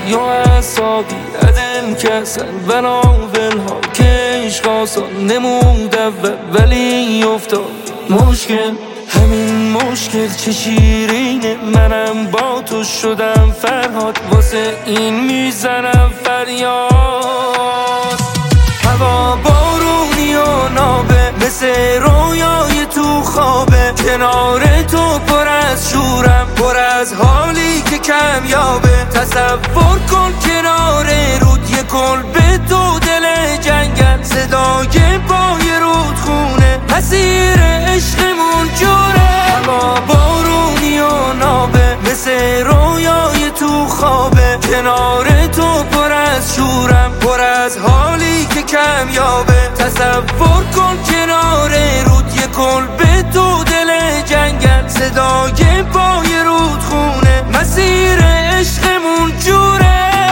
یا حسابی عدل کسن و ناولها که عشق آسان نمود اول ولی افتاد مشکل. همین مشکل چه شیرینه، منم با تو شدم فرهاد، واسه این میزنم فریاد. هوا بارونی و نابه مثل رویای تو خوابه، کنار تو پر از شورم، پر از حالی که کمیابه. تصور کن کنار رود یه کلبه تو دل جنگل، صدای پای رودخونه مسیر عشقمون جوره. هوا بارونی و نابه مثل رویای تو خوابه، کنار تو پر از شورم، پر از حالی که کمیابه. تصور کن کنار رود یه کلبه تو دل جنگل، صدای پای رودخونه مسیر عشقمون جوره.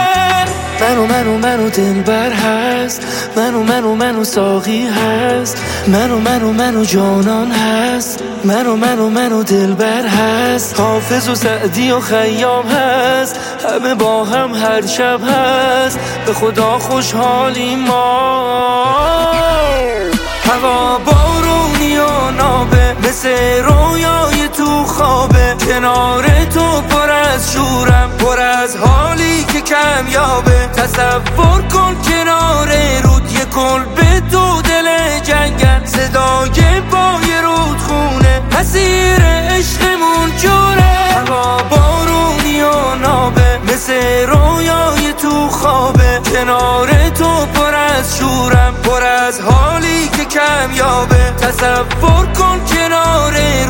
منو دلبر هست، منو ساقی هست، منو جانان هست، منو دلبر هست، حافظ و سعدی و خیام هست، همه با هم هر شب هست، به خدا خوشحالی ما. هوا بارونی و نابه مثل رویای تو خوابه، کنار تو پر از شورم، پر از حالی که کمیابه. تصور کن کنار رود یه کلبه تو دل جنگل، صدای پای رودخونه مسیر عشقمون جوره. هوا بارونی و نابه مثل رویای تو خوابه، کنار تو پر از شورم، پر از حالی که کمیابه. تصور کن کنار